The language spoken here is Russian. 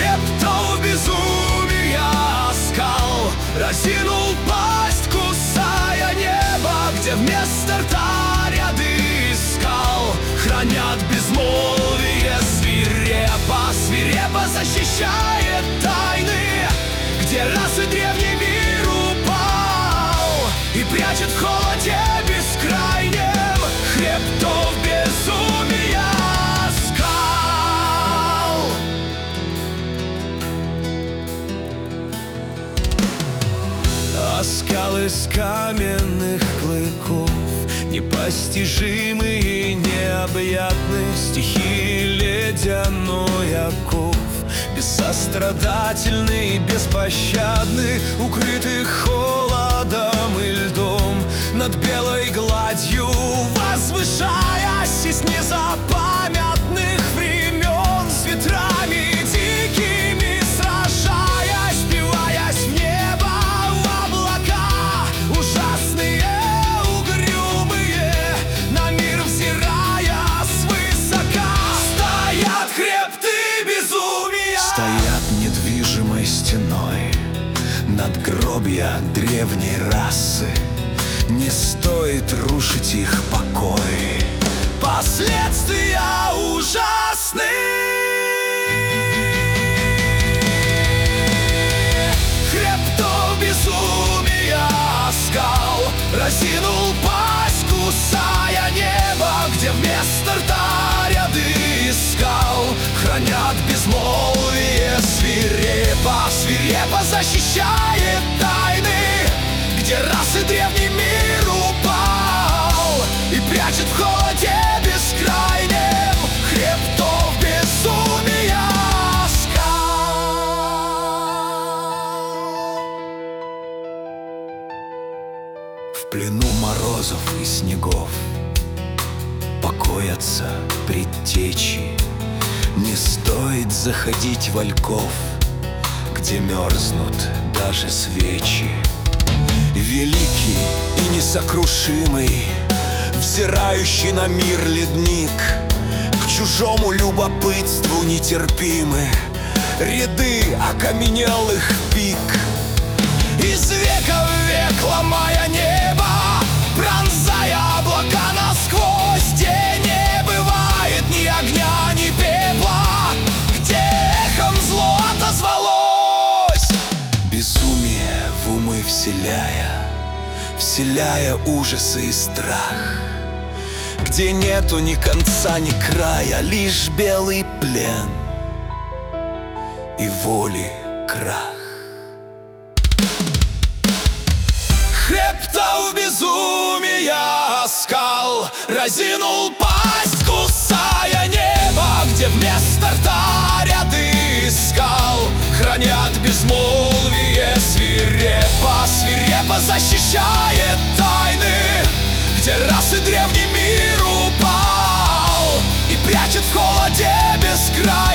Хребтов безумия скал разинул пасть, кусая небо, где вместо рта ряды скал хранят безмолвие свирепо, свирепо защищает тайны, где раз и древний мир упал и прячет в холоде бескрайнем хребтов безумия скал. А скалы из каменных клыков непостижимы и необъятны, стихии ледяной оков, бессострадательны и беспощадны, укрыты холодом и льдом, над белой гладью возвышаясь из незапамятных времен, с ветрами дикими сражаясь, впиваясь в небо, в облака ужасные, угрюмые, на мир взирая свысока. Стоят хребты безумия, стоят недвижимой стеной надгробья древней расы. Не стоит рушить их покой, последствия ужасны. Хребтов безумия скал разинул пасть, кусая небо, где вместо рта ряды скал хранят безмолвие свирепо, свирепо защищает тайны, где раз и древний мир упал и прячет в холоде бескрайнем хребтов безумия скал. В плену морозов и снегов покоятся предтечи. Не стоит заходить во льков, где мерзнут даже свечи. Великий и несокрушимый, взирающий на мир ледник, к чужому любопытству нетерпимы ряды окаменелых пик. Из века в век ломая небо, пронзая облака насквозь, где не бывает ни огня, ни пепла, где эхом зло отозвалось. Безумие в умы вселяя ужасы и страх, где нету ни конца, ни края, лишь белый плен и воли крах. Хребтов безумия скал разинул пасть, кусая небо, где вместо рта ряды скал хранят безмолвие свирепо, свирепо защищает тайны, где раз и древний мир упал и прячет в холоде бескрайнем